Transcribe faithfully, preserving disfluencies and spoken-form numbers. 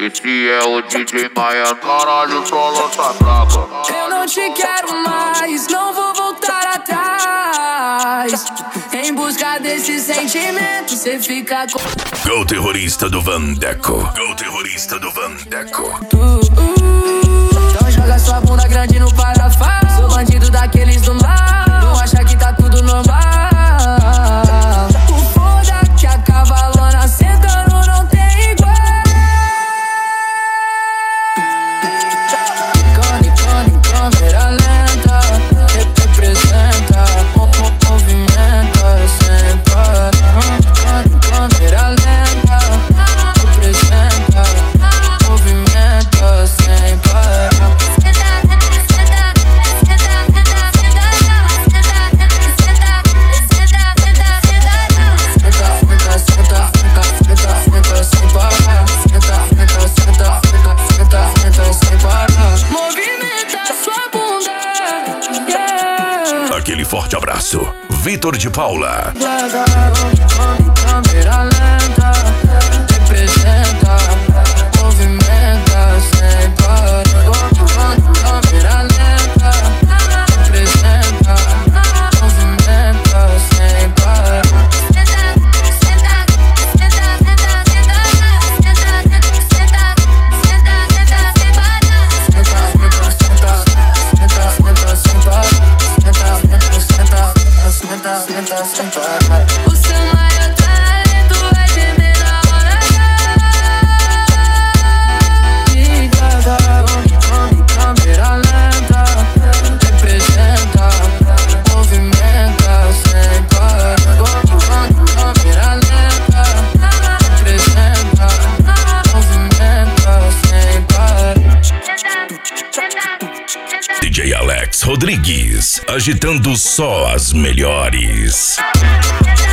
Esse é o D J Maia, caralho, solo tá braba. Eu não te quero mais, não vou voltar atrás. Em busca desse sentimento, cê fica com... Go terrorista do Vandeco. Go terrorista do Vandeco. Uh, uh, então joga sua bunda grande no parafuso. Sou bandido daqueles do mal, não acha que tá tudo normal. O foda que a cavalona sentando não tem igual. Icone, icone, câmera lenta, representa, movimenta sem parar. Icone, câmera lenta, representa, movimenta sem parar. Movimenta sua bunda, yeah. Aquele forte abraço. Vitor de Paula. Câmera lenta, representa, movimenta sem parar. Câmera lenta, representa, movimenta sem parar. O seu maior talento é gemer na hora da câmera lenta, representa, movimenta sem parar. Câmera lenta, representa, movimenta sem parar. D J Alex Rodrigues, agitando só as melhores.